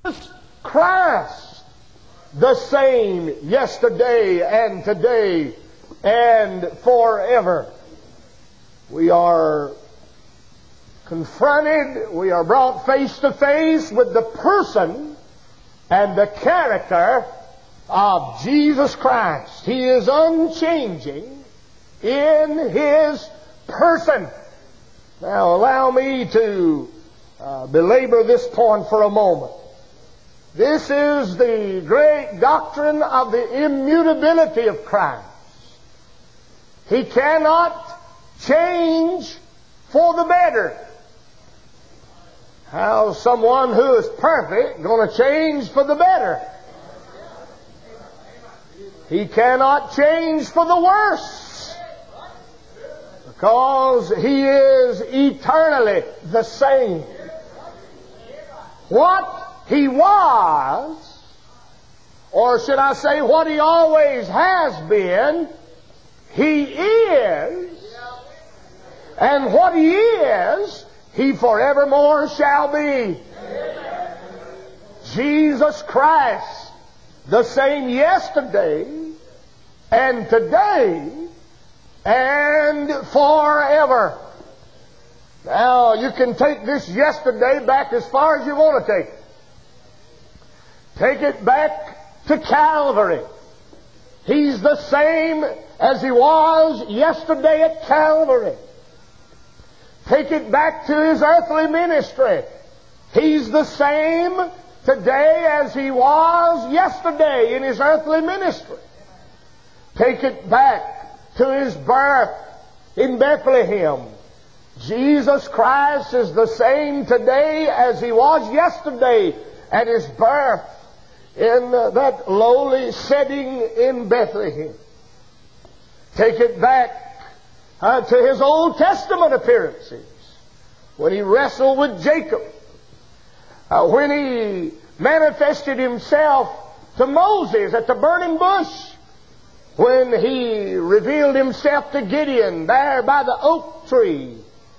Christ, the same yesterday and today and forever. We are confronted, we are brought face to face with the person and the character of Jesus Christ. He is unchanging in His person. Now allow me to belabor this point for a moment. This is the great doctrine of the immutability of Christ. He cannot change for the better. How's someone who is perfect going to change for the better? He cannot change for the worse, because He is eternally the same. What He was, or should I say what He always has been, He is. And what He is, He forevermore shall be. Jesus Christ, the same yesterday and today and forever. Now, you can take this yesterday back as far as you want to take it. Take it back to Calvary. He's the same as He was yesterday at Calvary. Take it back to His earthly ministry. He's the same today as He was yesterday in His earthly ministry. Take it back to His birth in Bethlehem. Jesus Christ is the same today as He was yesterday at His birth in that lowly setting in Bethlehem. Take it back to His Old Testament appearances, when He wrestled with Jacob, when He manifested Himself to Moses at the burning bush, when He revealed Himself to Gideon there by the oak tree.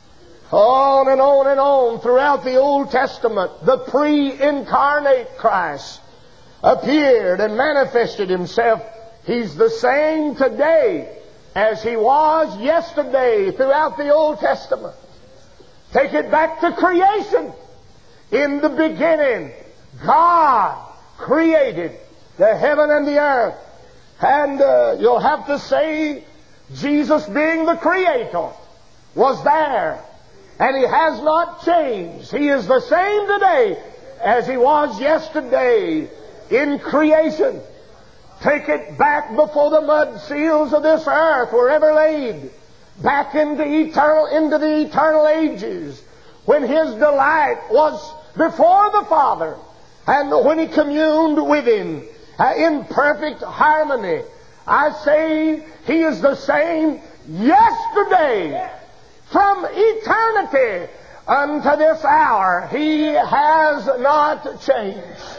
On and on and on throughout the Old Testament, the pre-incarnate Christ appeared and manifested Himself. He's the same today as He was yesterday throughout the Old Testament. Take it back to creation. In the beginning, God created the heaven and the earth. And you'll have to say Jesus, being the Creator, was there. And He has not changed. He is the same today as He was yesterday in creation. Take it back before the mud seals of this earth were ever laid, back into the eternal ages, when His delight was before the Father, and when He communed with Him in perfect harmony. I say He is the same yesterday, from eternity unto this hour. He has not changed.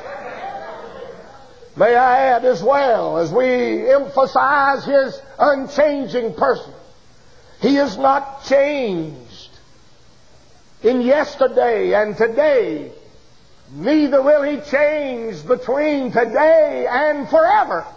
May I add as well, as we emphasize His unchanging person, He is not changed in yesterday and today. Neither will He change between today and forever.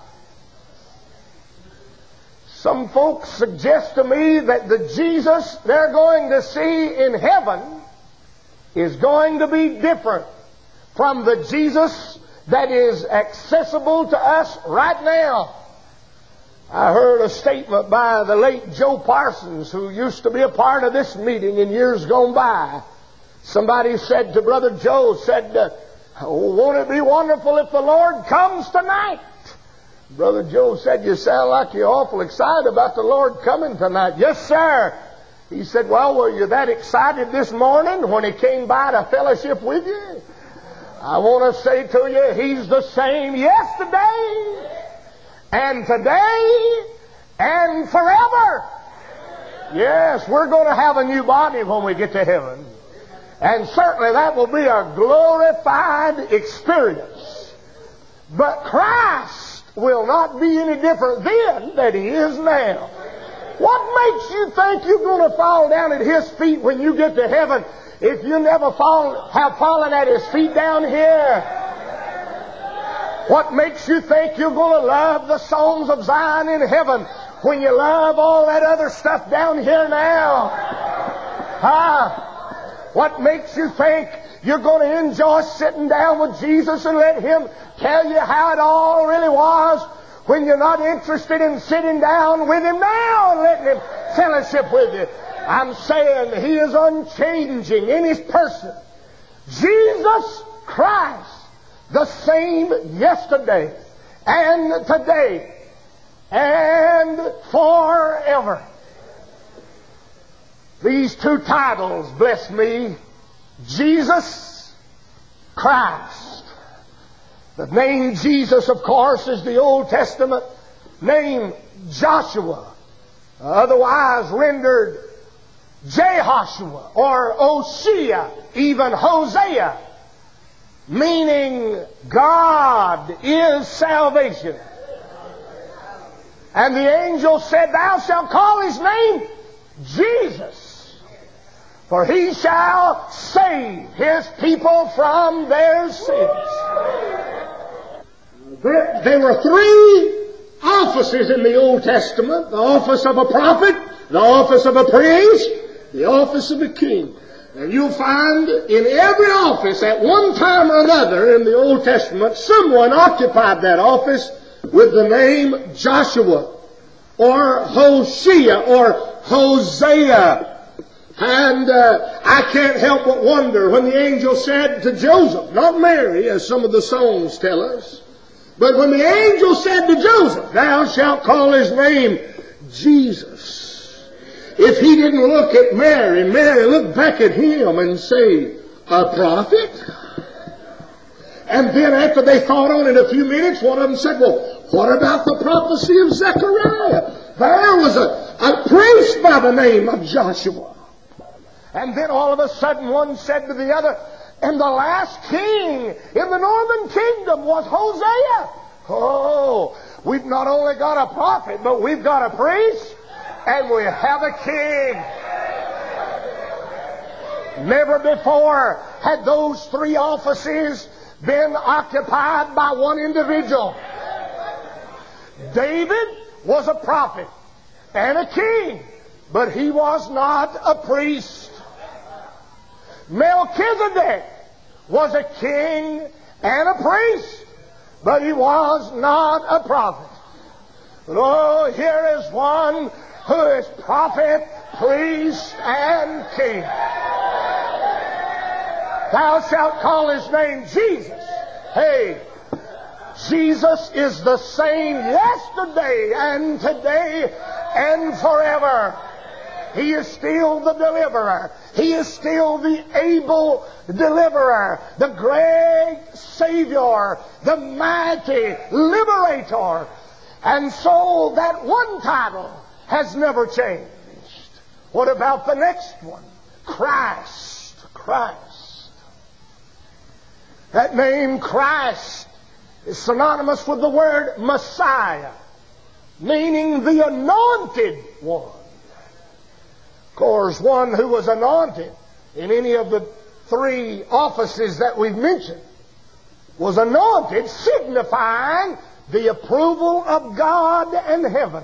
Some folks suggest to me that the Jesus they're going to see in heaven is going to be different from the Jesus that is accessible to us right now. I heard a statement by the late Joe Parsons, who used to be a part of this meeting in years gone by. Somebody said to Brother Joe, won't it be wonderful if the Lord comes tonight? Brother Joe said, you sound like you're awful excited about the Lord coming tonight. Yes, sir. He said, well, were you that excited this morning when He came by to fellowship with you? I want to say to you, He's the same yesterday and today and forever. Yes, we're going to have a new body when we get to heaven. And certainly that will be a glorified experience. But Christ will not be any different then than He is now. What makes you think you're going to fall down at His feet when you get to heaven if you never have fallen at His feet down here? What makes you think you're going to love the songs of Zion in heaven when you love all that other stuff down here now? What makes you think you're going to enjoy sitting down with Jesus and let Him tell you how it all really was when you're not interested in sitting down with Him now and letting Him fellowship with you? I'm saying He is unchanging in His person. Jesus Christ, the same yesterday and today and forever. These two titles bless me. Jesus Christ. The name Jesus, of course, is the Old Testament name Joshua, otherwise rendered Jehoshua or Osea, even Hosea, meaning God is salvation. And the angel said, "Thou shalt call His name Jesus, for He shall save His people from their sins." There were three offices in the Old Testament: the office of a prophet, the office of a priest, the office of a king. And you'll find in every office at one time or another in the Old Testament, someone occupied that office with the name Joshua or Hosea or Hosea. And I can't help but wonder when the angel said to Joseph, not Mary as some of the songs tell us, but when the angel said to Joseph, "Thou shalt call his name Jesus," if he didn't look at Mary, Mary looked back at him and say, "A prophet?" And then after they thought on it a few minutes, one of them said, "Well, what about the prophecy of Zechariah? There was a priest by the name of Joshua." And then all of a sudden one said to the other, "And the last king in the northern kingdom was Hosea." Oh, we've not only got a prophet, but we've got a priest, and we have a king. Never before had those three offices been occupied by one individual. David was a prophet and a king, but he was not a priest. Melchizedek was a king and a priest, but he was not a prophet. But oh, here is one who is prophet, priest, and king. Thou shalt call his name Jesus. Hey, Jesus is the same yesterday and today and forever. He is still the deliverer. He is still the able deliverer, the great Savior, the mighty liberator. And so that one title has never changed. What about the next one? Christ. Christ. That name Christ is synonymous with the word Messiah, meaning the anointed one. Of course, one who was anointed in any of the three offices that we've mentioned was anointed, signifying the approval of God and heaven.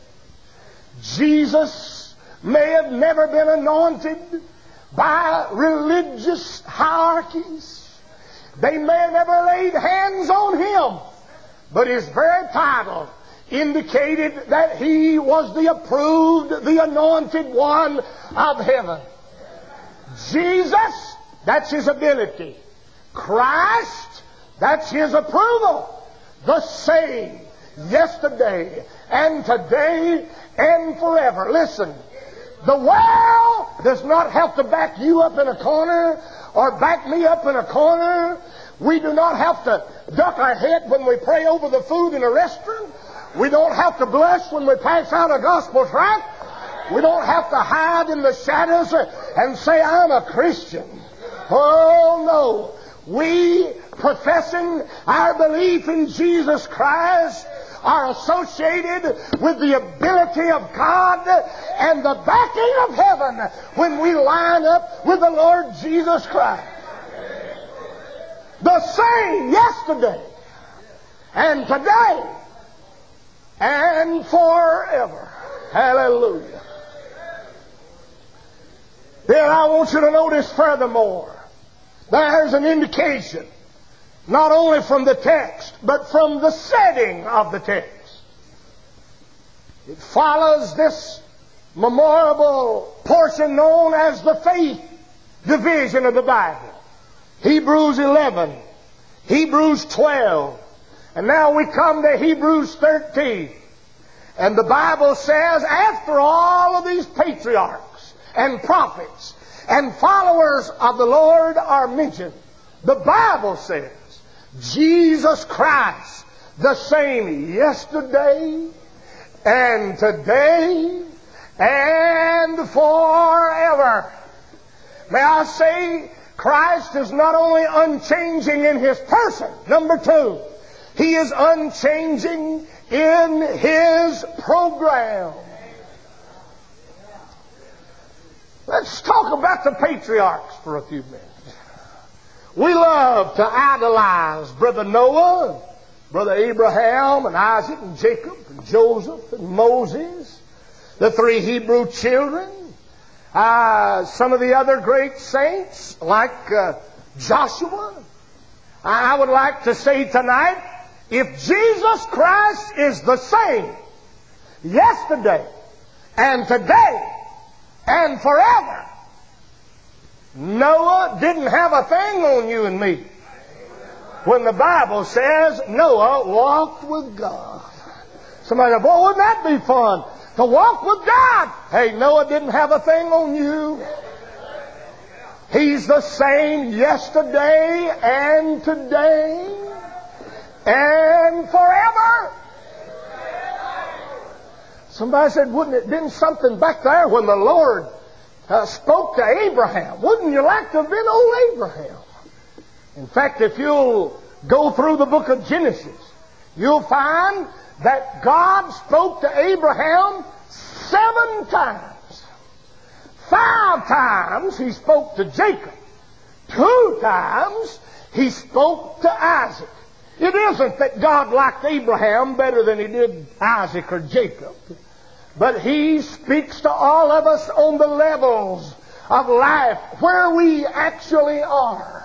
Jesus may have never been anointed by religious hierarchies. They may have never laid hands on him, but his very title indicated that he was the approved, the anointed one of heaven. Jesus, that's his ability. Christ, that's his approval. The same yesterday and today and forever. Listen, the world does not have to back you up in a corner or back me up in a corner. We do not have to duck our head when we pray over the food in a restaurant. We don't have to blush when we pass out a gospel tract. We don't have to hide in the shadows and say, "I'm a Christian." Oh, no. We, professing our belief in Jesus Christ, are associated with the ability of God and the backing of heaven when we line up with the Lord Jesus Christ. The same yesterday and today and forever. Hallelujah. Then I want you to notice furthermore, there's an indication, not only from the text, but from the setting of the text. It follows this memorable portion known as the faith division of the Bible. Hebrews 11, Hebrews 12, and now we come to Hebrews 13. And the Bible says, after all of these patriarchs and prophets and followers of the Lord are mentioned, the Bible says, Jesus Christ, the same yesterday and today and forever. May I say, Christ is not only unchanging in His person. Number two, He is unchanging in His program. Let's talk about the patriarchs for a few minutes. We love to idolize Brother Noah, Brother Abraham, and Isaac, and Jacob, and Joseph, and Moses, the three Hebrew children, some of the other great saints like Joshua. I would like to say tonight, if Jesus Christ is the same yesterday and today and forever, Noah didn't have a thing on you and me. When the Bible says Noah walked with God. Somebody said, boy, wouldn't that be fun? To walk with God. Hey, Noah didn't have a thing on you. He's the same yesterday and today and forever. Somebody said, didn't something back there when the Lord spoke to Abraham? Wouldn't you like to have been old Abraham? In fact, if you'll go through the book of Genesis, you'll find that God spoke to Abraham 7 times. 5 times He spoke to Jacob. 2 times He spoke to Isaac. It isn't that God liked Abraham better than He did Isaac or Jacob, but He speaks to all of us on the levels of life where we actually are.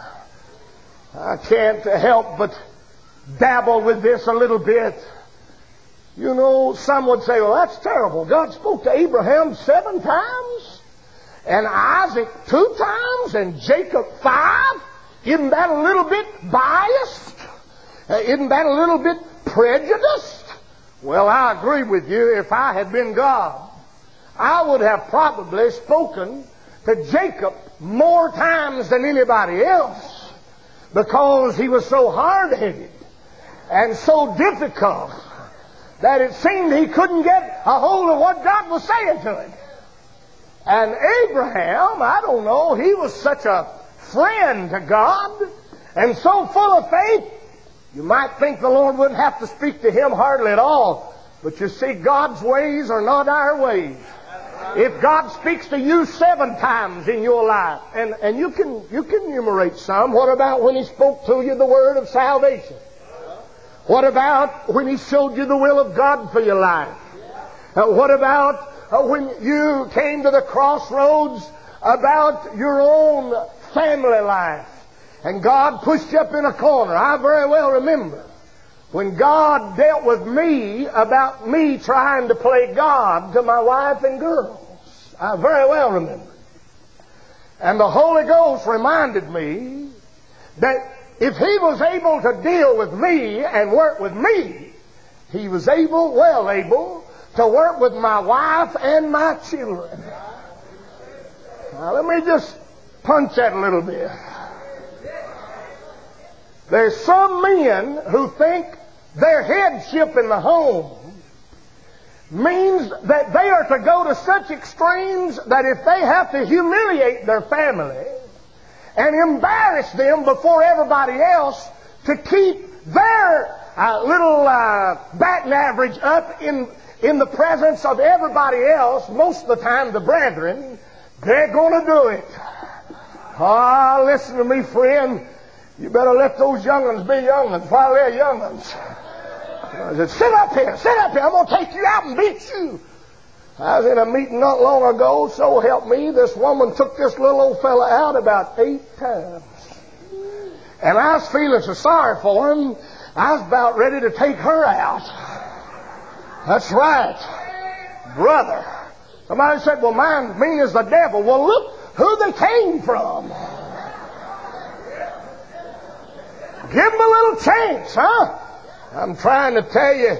I can't help but dabble with this a little bit. You know, some would say, well, that's terrible. God spoke to Abraham 7 times, and Isaac 2 times, and Jacob 5. Isn't that a little bit biased? Isn't that a little bit prejudiced? Well, I agree with you. If I had been God, I would have probably spoken to Jacob more times than anybody else, because he was so hard-headed and so difficult that it seemed he couldn't get a hold of what God was saying to him. And Abraham, I don't know, he was such a friend to God and so full of faith, you might think the Lord wouldn't have to speak to him hardly at all. But you see, God's ways are not our ways. If God speaks to you 7 times in your life, and you can enumerate some, what about when He spoke to you the word of salvation? What about when He showed you the will of God for your life? What about when you came to the crossroads about your own family life and God pushed you up in a corner? I very well remember when God dealt with me about me trying to play God to my wife and girls. I very well remember. And the Holy Ghost reminded me that if He was able to deal with me and work with me, He was well able to work with my wife and my children. Now let me just punch that a little bit. There's some men who think their headship in the home means that they are to go to such extremes that if they have to humiliate their family and embarrass them before everybody else to keep their little batting average up in the presence of everybody else, most of the time the brethren, they're going to do it. Ah, listen to me, friend. You better let those young'uns be young'uns while they're young'uns. I said, sit up here, I'm going to take you out and beat you. I was in a meeting not long ago, so help me, this woman took this little old fella out about 8 times. And I was feeling so sorry for him, I was about ready to take her out. That's right. Brother. Somebody said, well, mine's mean as the devil. Well, look who they came from. Give them a little chance, huh? I'm trying to tell you,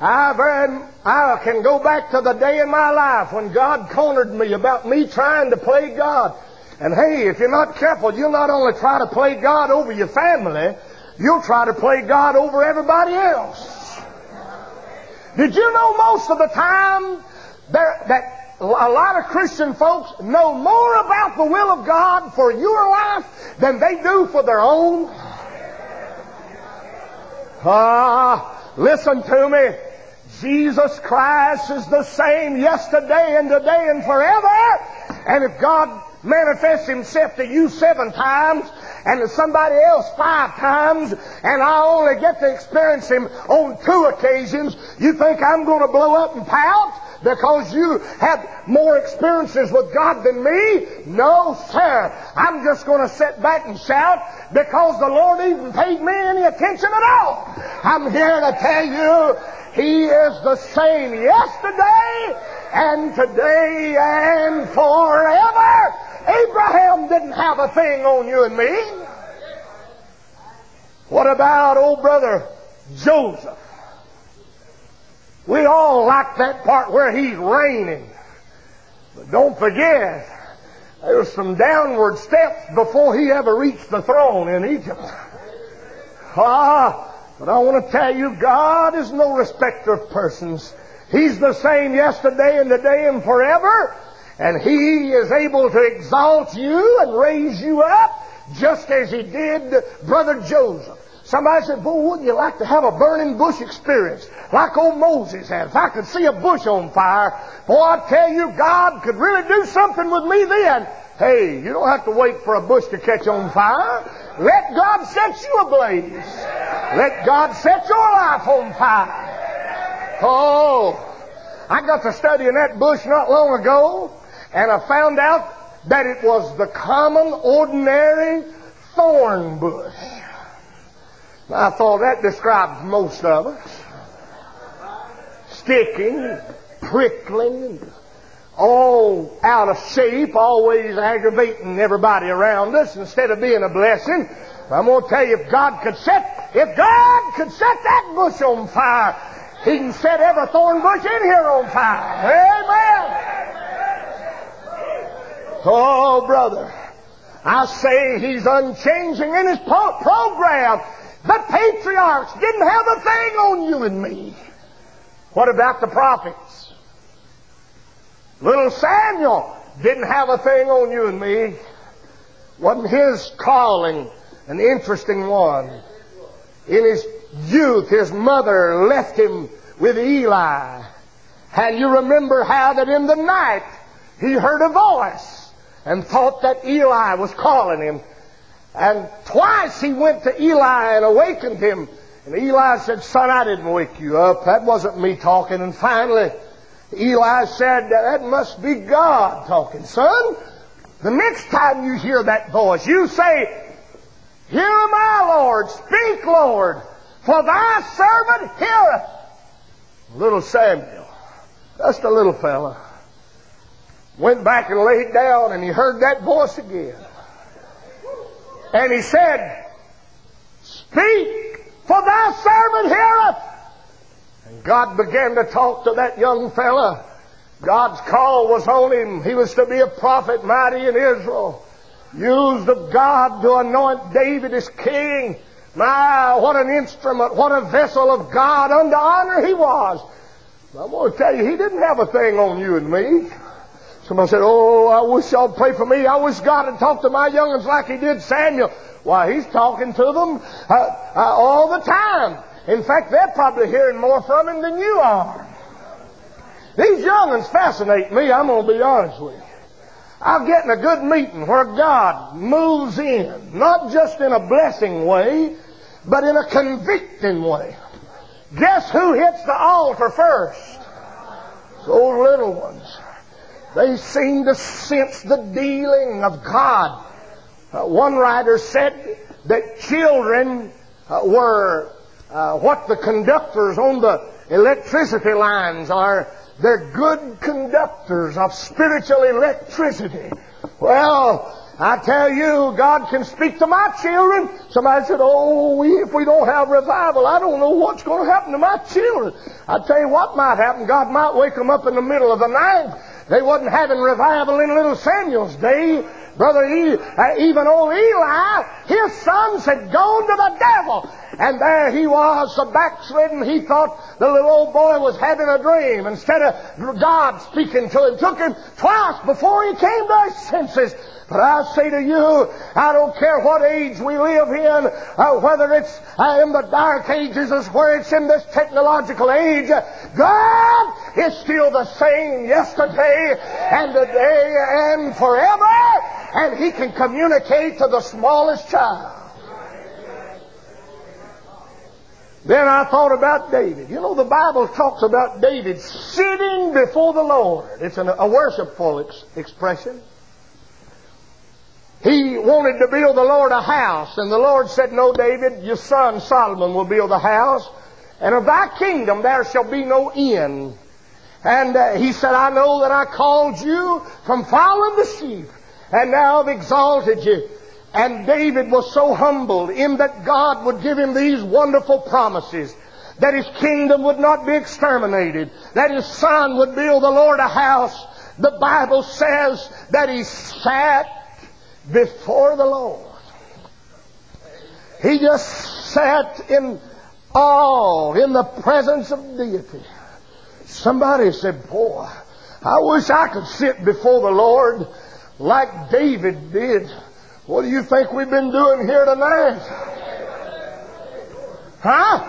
I can go back to the day in my life when God cornered me about me trying to play God. And hey, if you're not careful, you'll not only try to play God over your family, you'll try to play God over everybody else. Did you know most of the time that a lot of Christian folks know more about the will of God for your life than they do for their own? Listen to me. Jesus Christ is the same yesterday and today and forever. And if God manifests Himself to you 7 times and to somebody else 5 times, and I only get to experience Him on 2 occasions, you think I'm going to blow up and pout because you had more experiences with God than me? No, sir. I'm just going to sit back and shout because the Lord even paid me any attention at all. I'm here to tell you, He is the same yesterday and today and forever. Abraham didn't have a thing on you and me. What about old brother Joseph? We all like that part where he's reigning. But don't forget, there was some downward steps before he ever reached the throne in Egypt. But I want to tell you, God is no respecter of persons. He's the same yesterday and today and forever. And He is able to exalt you and raise you up just as He did brother Joseph. Somebody said, boy, wouldn't you like to have a burning bush experience like old Moses had? If I could see a bush on fire, boy, I tell you, God could really do something with me then. Hey, you don't have to wait for a bush to catch on fire. Let God set you ablaze. Let God set your life on fire. Oh, I got to studying that bush not long ago, and I found out that it was the common, ordinary thorn bush. I thought that describes most of us. Sticking, prickling, all out of shape, always aggravating everybody around us instead of being a blessing. I'm going to tell you, if God could set that bush on fire, He can set every thorn bush in here on fire. Amen. Oh, brother, I say He's unchanging in His program. The patriarchs didn't have a thing on you and me. What about the prophets? Little Samuel didn't have a thing on you and me. Wasn't his calling an interesting one? In his youth, his mother left him with Eli. And you remember how that in the night he heard a voice and thought that Eli was calling him. And twice he went to Eli and awakened him. And Eli said, son, I didn't wake you up. That wasn't me talking. And finally, Eli said, that must be God talking. Son, the next time you hear that voice, you say, here am I, Lord. Speak, Lord, for thy servant heareth. Little Samuel, just a little fella, went back and laid down, and he heard that voice again. And he said, speak, for thy servant heareth. And God began to talk to that young fella. God's call was on him. He was to be a prophet mighty in Israel. Used of God to anoint David as king. My, what an instrument, what a vessel of God unto honor he was. I'm going to tell you, he didn't have a thing on you and me. Somebody said, oh, I wish y'all pray for me. I wish God had talked to my young'uns like He did Samuel. Why, He's talking to them all the time. In fact, they're probably hearing more from Him than you are. These young'uns fascinate me, I'm going to be honest with you. I'm getting a good meeting where God moves in, not just in a blessing way, but in a convicting way. Guess who hits the altar first? Those little ones. They seem to sense the dealing of God. One writer said that children were what the conductors on the electricity lines are. They're good conductors of spiritual electricity. Well, I tell you, God can speak to my children. Somebody said, if we don't have revival, I don't know what's going to happen to my children. I tell you what might happen. God might wake them up in the middle of the night. They wasn't having revival in little Samuel's day. Brother, even old Eli, his sons had gone to the devil. And there he was, so backslidden. He thought the little old boy was having a dream. Instead of God speaking to him, took him twice before he came to his senses. But I say to you, I don't care what age we live in, whether it's in the dark ages or where it's in this technological age, God is still the same yesterday and today and forever. And He can communicate to the smallest child. Then I thought about David. You know, the Bible talks about David sitting before the Lord. It's a worshipful expression. He wanted to build the Lord a house, and the Lord said, "No, David, your son Solomon will build the house, and of thy kingdom there shall be no end." And he said, "I know that I called you from following the sheep, and now I've exalted you." And David was so humbled in that God would give him these wonderful promises, that his kingdom would not be exterminated, that his son would build the Lord a house. The Bible says that he sat before the Lord. He just sat in awe, in the presence of deity. Somebody said, "Boy, I wish I could sit before the Lord like David did." What do you think we've been doing here tonight? Huh?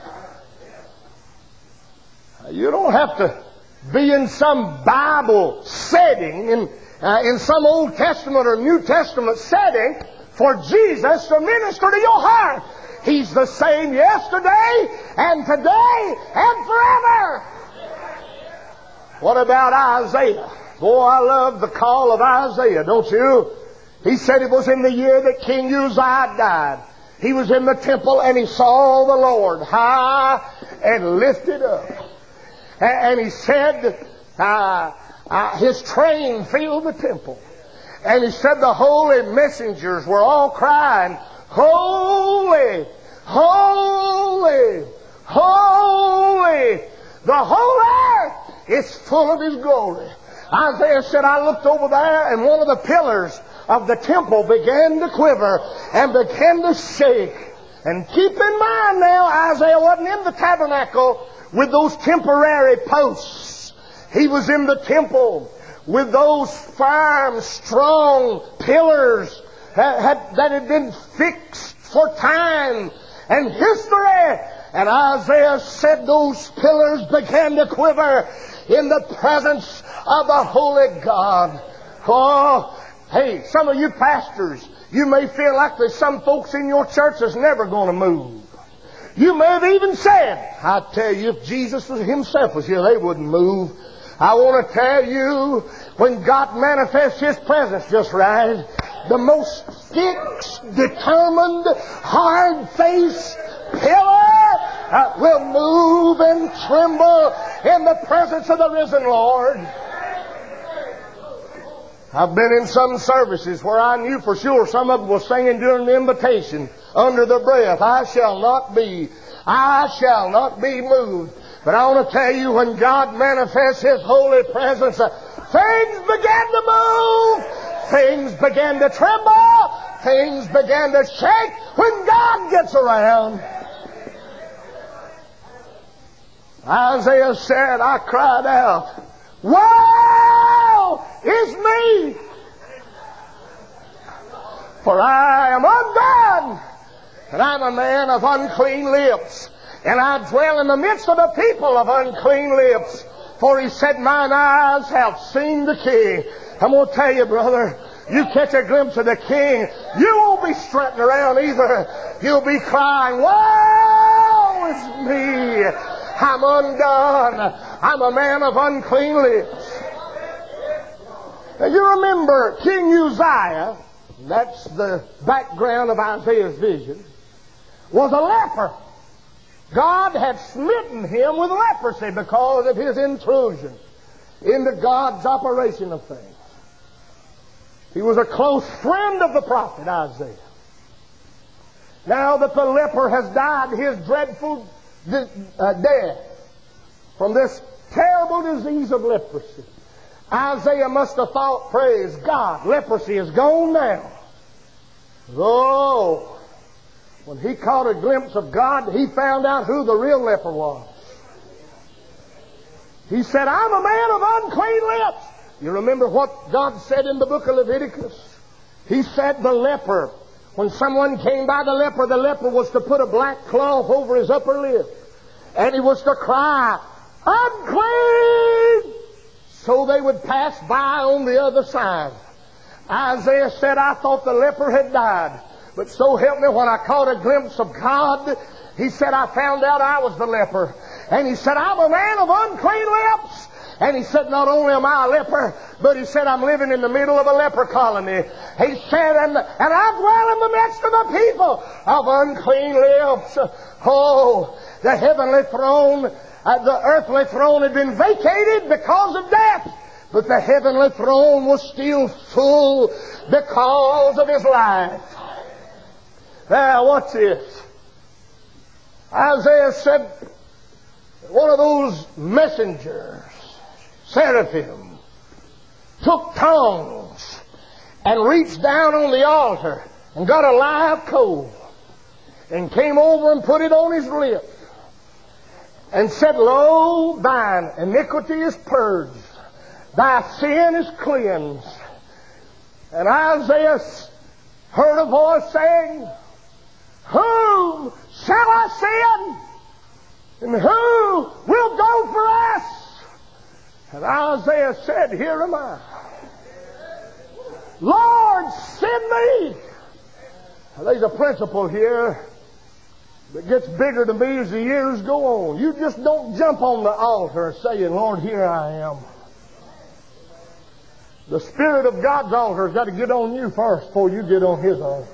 You don't have to be in some Bible setting, in some Old Testament or New Testament setting, for Jesus to minister to your heart. He's the same yesterday and today and forever. What about Isaiah? Boy, I love the call of Isaiah, don't you? He said it was in the year that King Uzziah died. He was in the temple and he saw the Lord high and lifted up. And he said, his train filled the temple. And he said the holy messengers were all crying, "Holy, holy, holy. The whole earth is full of His glory." Isaiah said, I looked over there and one of the pillars of the temple began to quiver and began to shake. And keep in mind now, Isaiah wasn't in the tabernacle with those temporary posts. He was in the temple with those firm, strong pillars that had been fixed for time and history. And Isaiah said those pillars began to quiver in the presence of the Holy God. Oh, hey, some of you pastors, you may feel like there's some folks in your church that's never going to move. You may have even said, I tell you, if Jesus Himself was here, they wouldn't move. I want to tell you, when God manifests His presence just right, the most fixed, determined, hard-faced pillar will move and tremble in the presence of the risen Lord. I've been in some services where I knew for sure some of them were singing during the invitation under their breath, I shall not be moved. But I want to tell you, when God manifests His holy presence, things began to move, things began to tremble, things began to shake when God gets around. Isaiah said, I cried out, "Woe is me! For I am undone, and I'm a man of unclean lips, and I dwell in the midst of a people of unclean lips. For He said, mine eyes have seen the King." I'm going to tell you, brother, you catch a glimpse of the King, you won't be strutting around either. You'll be crying, "Woe is me! I'm undone. I'm a man of unclean lips. Now you remember King Uzziah, that's the background of Isaiah's vision, was a leper. God had smitten him with leprosy because of his intrusion into God's operation of things. He was a close friend of the prophet Isaiah. Now that the leper has died his dreadful death from this terrible disease of leprosy, Isaiah must have thought, praise God, leprosy is gone now. Oh, when he caught a glimpse of God, he found out who the real leper was. He said, I'm a man of unclean lips. You remember what God said in the book of Leviticus? He said the leper, when someone came by the leper was to put a black cloth over his upper lip. And he was to cry, unclean! So they would pass by on the other side. Isaiah said, I thought the leper had died. But so help me, when I caught a glimpse of God, he said, I found out I was the leper. And he said, I'm a man of unclean lips. And he said, not only am I a leper, but he said, I'm living in the middle of a leper colony. He said, and I dwell in the midst of a people of unclean lips. Oh, the heavenly throne, the earthly throne had been vacated because of death. But the heavenly throne was still full because of his life. Now, what's this? Isaiah said, one of those messengers, seraphim, took tongs and reached down on the altar and got a live coal and came over and put it on his lips and said, Lo, thine iniquity is purged, thy sin is cleansed. And Isaiah heard a voice saying, Whom shall I send? And who will go for us? And Isaiah said, Here am I. Lord, send me. Now, there's a principle here that gets bigger to me as the years go on. You just don't jump on the altar saying, Lord, here I am. The Spirit of God's altar has got to get on you first before you get on His altar.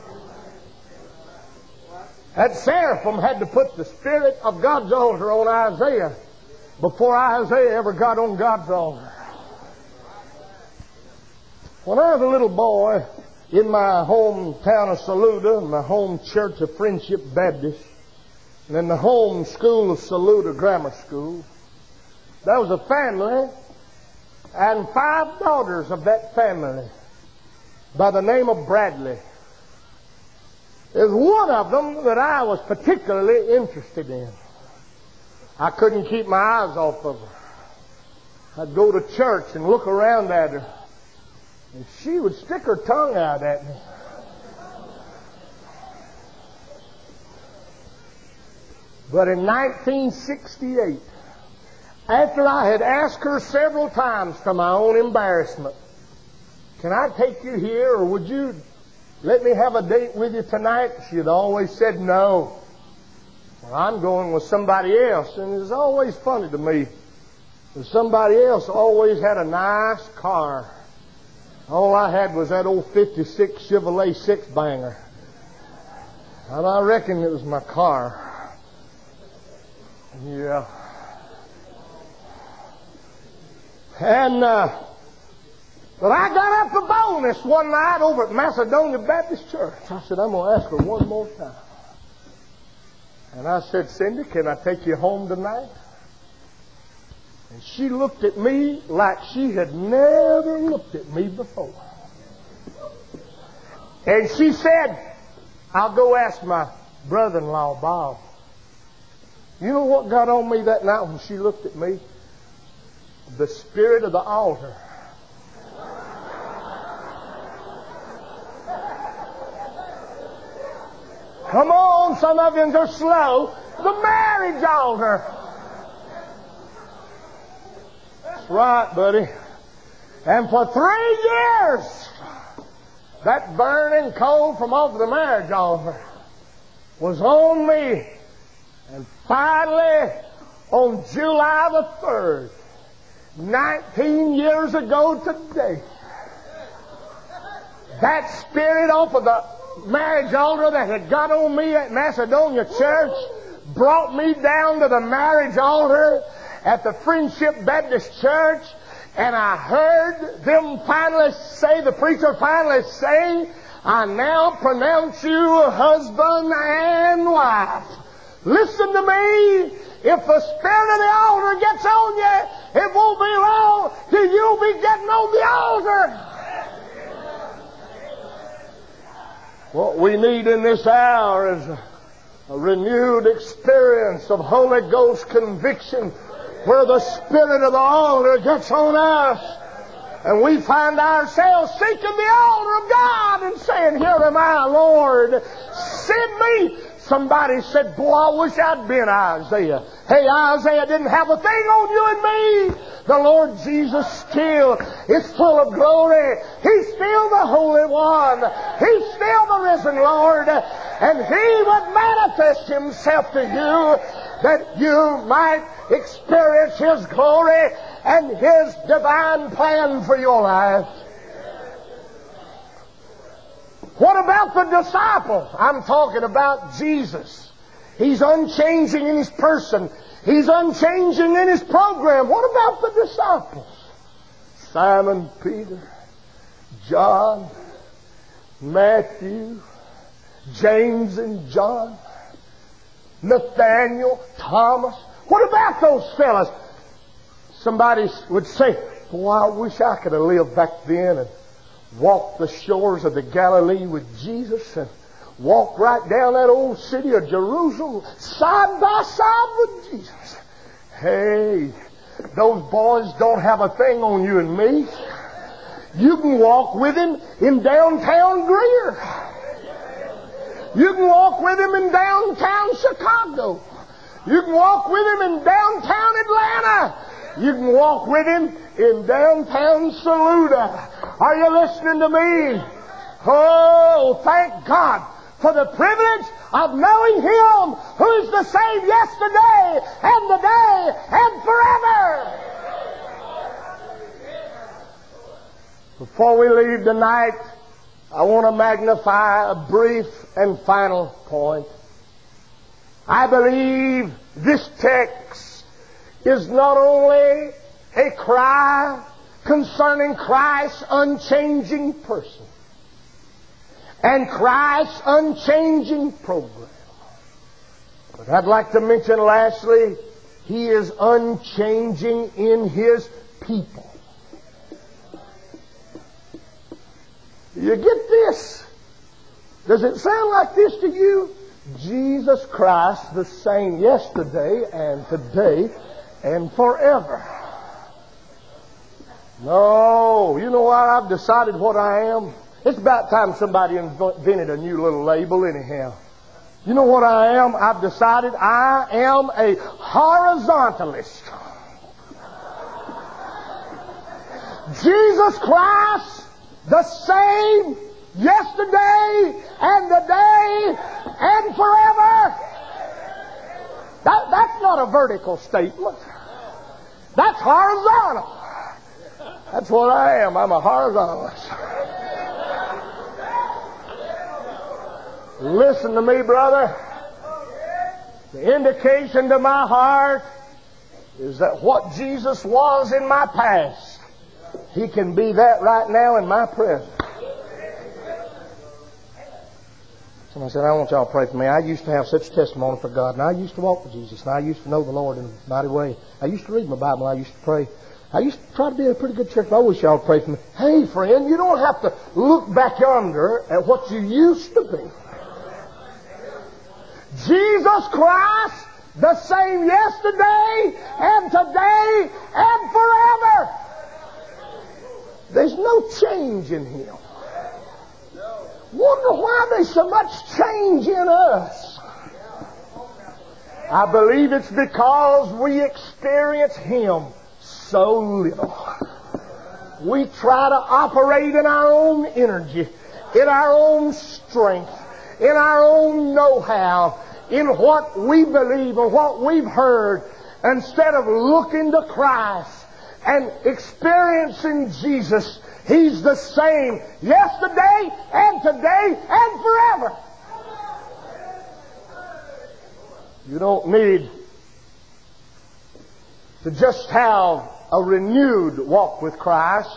That seraphim had to put the Spirit of God's altar on Isaiah before Isaiah ever got on God's altar. When I was a little boy in my hometown of Saluda, my home church of Friendship Baptist, and in the home school of Saluda Grammar School, there was a family and 5 daughters of that family by the name of Bradley. There's one of them that I was particularly interested in. I couldn't keep my eyes off of her. I'd go to church and look around at her, and she would stick her tongue out at me. But in 1968, after I had asked her several times to my own embarrassment, can I take you here, or would you let me have a date with you tonight? She had always said no. Well, I'm going with somebody else, and it's always funny to me that somebody else always had a nice car. All I had was that old 56 Chevrolet six-banger. And I reckon it was my car. Yeah. And, but I got up the boldness one night over at Macedonia Baptist Church. I said, I'm going to ask her one more time. And I said, Cindy, can I take you home tonight? And she looked at me like she had never looked at me before. And she said, I'll go ask my brother-in-law, Bob. You know what got on me that night when she looked at me? The spirit of the altar. Come on, some of you are slow. The marriage altar. That's right, buddy. And for 3 years, that burning coal from off the marriage altar was on me. And finally, on July the 3rd, 19 years ago today, that spirit off of the marriage altar that had got on me at Macedonia Church brought me down to the marriage altar at the Friendship Baptist Church, and I heard them finally say, the preacher finally say, I now pronounce you husband and wife. Listen to me. If the spirit of the altar gets on you, it won't be long till you'll be getting on the altar. What we need in this hour is a renewed experience of Holy Ghost conviction, where the spirit of the altar gets on us and we find ourselves seeking the altar of God and saying, here am I, Lord, send me. Somebody said, boy, I wish I'd been Isaiah. Hey, Isaiah didn't have a thing on you and me. The Lord Jesus still is full of glory. He's still the Holy One. He's still the risen Lord. And He would manifest Himself to you that you might experience His glory and His divine plan for your life. What about the disciples? I'm talking about Jesus. He's unchanging in His person. He's unchanging in His program. What about the disciples? Simon, Peter, John, Matthew, James and John, Nathaniel, Thomas. What about those fellas? Somebody would say, boy, I wish I could have lived back then and walked the shores of the Galilee with Jesus and walked right down that old city of Jerusalem side by side with Jesus. Hey, those boys don't have a thing on you and me. You can walk with Him in downtown Greer. You can walk with Him in downtown Chicago. You can walk with Him in downtown Atlanta. You can walk with Him in downtown Saluda. Are you listening to me? Oh, thank God for the privilege of knowing Him who is the same yesterday and today and forever. Before we leave tonight, I want to magnify a brief and final point. I believe this text is not only a cry concerning Christ's unchanging person and Christ's unchanging program, but I'd like to mention lastly, He is unchanging in His people. You get this? Does it sound like this to you? Jesus Christ the same yesterday and today and forever. No, you know what? I've decided what I am. It's about time somebody invented a new little label anyhow. You know what I am? I've decided I am a horizontalist. Jesus Christ, the same yesterday and today and forever. That's not a vertical statement. That's horizontal. That's what I am. I'm a horizontalist. Listen to me, brother. The indication to my heart is that what Jesus was in my past, He can be that right now in my present. Somebody said, I want y'all to pray for me. I used to have such testimony for God, and I used to walk with Jesus, and I used to know the Lord in a mighty way. I used to read my Bible, and I used to pray. I used to try to be in a pretty good church, but I wish y'all would pray for me. Hey, friend, you don't have to look back yonder at what you used to be. Jesus Christ, the same yesterday and today and forever. There's no change in Him. Wonder why there's so much change in us. I believe it's because we experience Him so little. We try to operate in our own energy, in our own strength, in our own know-how, in what we believe and what we've heard. instead of looking to Christ and experiencing Jesus, He's the same yesterday and today and forever. You don't need to just have a renewed walk with Christ.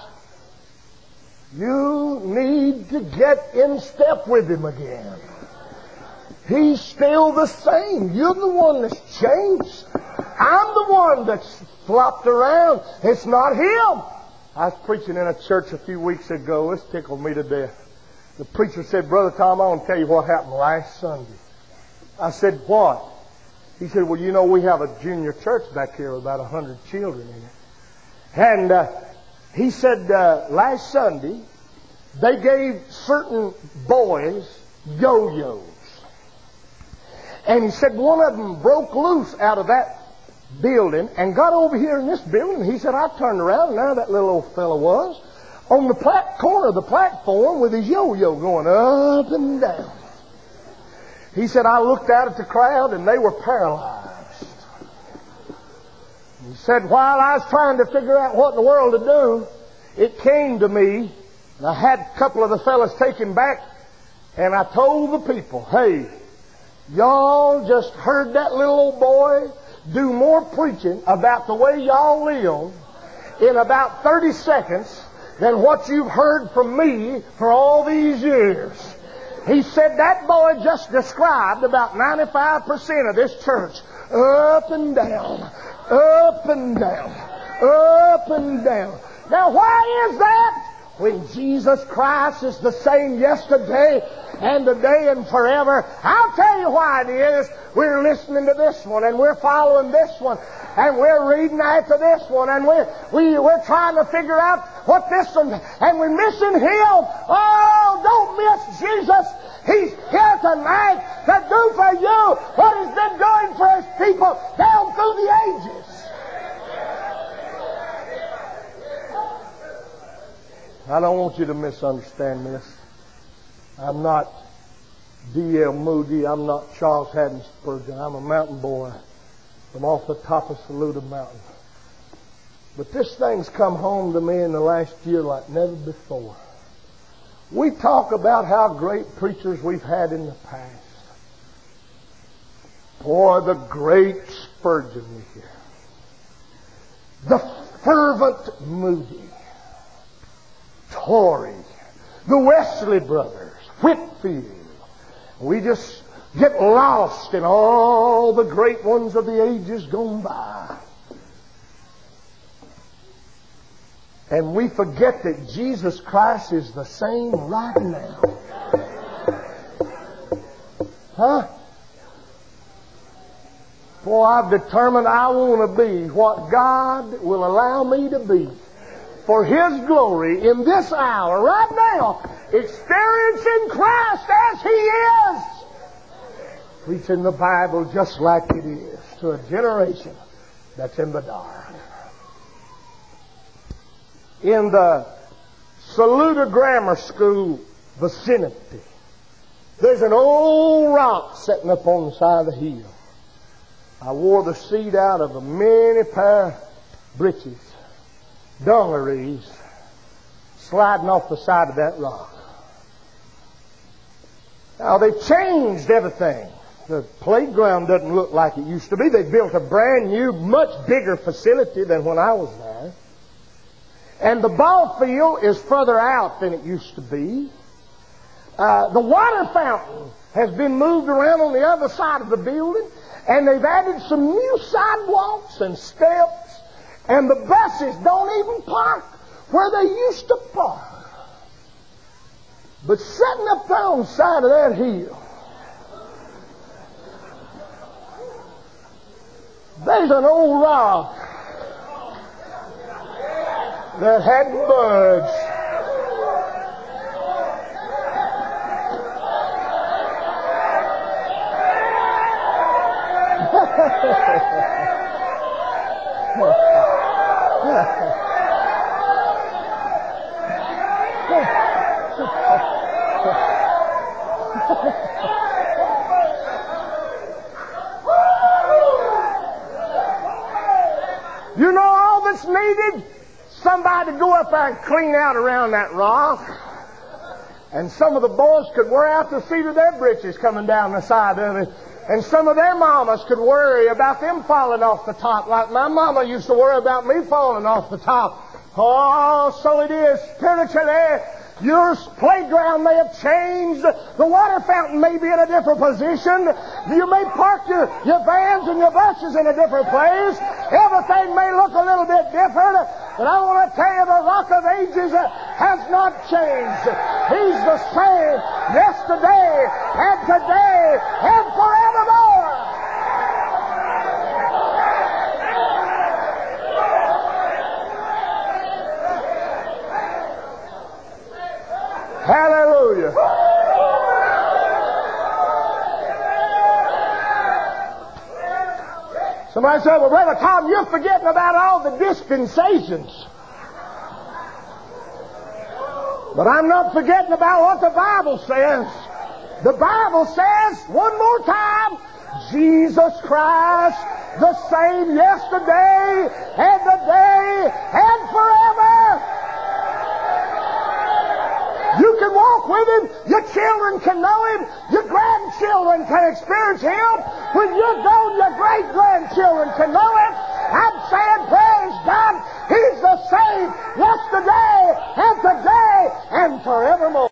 You need to get in step with Him again. He's still the same. You're the one that's changed. I'm the one that's flopped around. It's not Him. I was preaching in a church a few weeks ago. This tickled me to death. The preacher said, Brother Tom, I want to tell you what happened last Sunday. I said, what? He said, well, you know, we have a junior church back here with about 100 children in it. And he said, last Sunday, they gave certain boys yo-yos. And he said one of them broke loose out of that building and got over here in this building. He said, I turned around, and there that little old fellow was on the corner of the platform with his yo-yo going up and down. He said, I looked out at the crowd, and they were paralyzed. He said, while I was trying to figure out what in the world to do, it came to me, and I had a couple of the fellas taken back, and I told the people, hey, y'all just heard that little old boy do more preaching about the way y'all live in about 30 seconds than what you've heard from me for all these years. He said that boy just described about 95% of this church up and down, up and down, up and down. Now why is that? When Jesus Christ is the same yesterday and today and forever. I'll tell you why it is. We're listening to this one, and we're following this one, and we're reading after this one, and we're trying to figure out what this one, and we're missing Him. Oh, don't miss Jesus. He's here tonight to do for you what He's been doing for His people down through the ages. I don't want you to misunderstand this. I'm not D.L. Moody. I'm not Charles Haddon Spurgeon. I'm a mountain boy from off the top of Saluda Mountain. But this thing's come home to me in the last year like never before. We talk about how great preachers we've had in the past. Boy, the great Spurgeon we hear. The fervent Moody. Torrey, the Wesley brothers, Whitfield. We just get lost in all the great ones of the ages gone by. And we forget that Jesus Christ is the same right now. Huh? Boy, I've determined I want to be what God will allow me to be for His glory in this hour, right now, experiencing Christ as He is. Preaching the Bible just like it is to a generation that's in the dark. In the Saluda Grammar School vicinity, there's an old rock sitting up on the side of the hill. I wore the seat out of a many pair of breeches, dungarees, sliding off the side of that rock. Now, they've changed everything. The playground doesn't look like it used to be. They built a brand new, much bigger facility than when I was there. And the ball field is further out than it used to be. The water fountain has been moved around on the other side of the building, and they've added some new sidewalks and steps, and the buses don't even park where they used to park. But sitting up there on the side of that hill, there's an old rock that hadn't budged. You know all that's needed? Somebody to go up there and clean out around that rock. And some of the boys could wear out the seat of their britches coming down the side of it. And some of their mamas could worry about them falling off the top like my mama used to worry about me falling off the top. Oh, so it is spiritually. Your playground may have changed. The water fountain may be in a different position. You may park your vans and your buses in a different place. Everything may look a little bit different. But I want to tell you, the Rock of Ages has not changed. He's the same yesterday and today and forevermore. Hallelujah. Somebody said, well, Brother Tom, you're forgetting about all the dispensations. But I'm not forgetting about what the Bible says. The Bible says, one more time, Jesus Christ, the same yesterday and today and forever. You can walk with Him. Your children can know Him. Your grandchildren can experience Him. When you're gone, your great-grandchildren can know Him. I'm saying, praise God, He's the same yesterday and today and forevermore.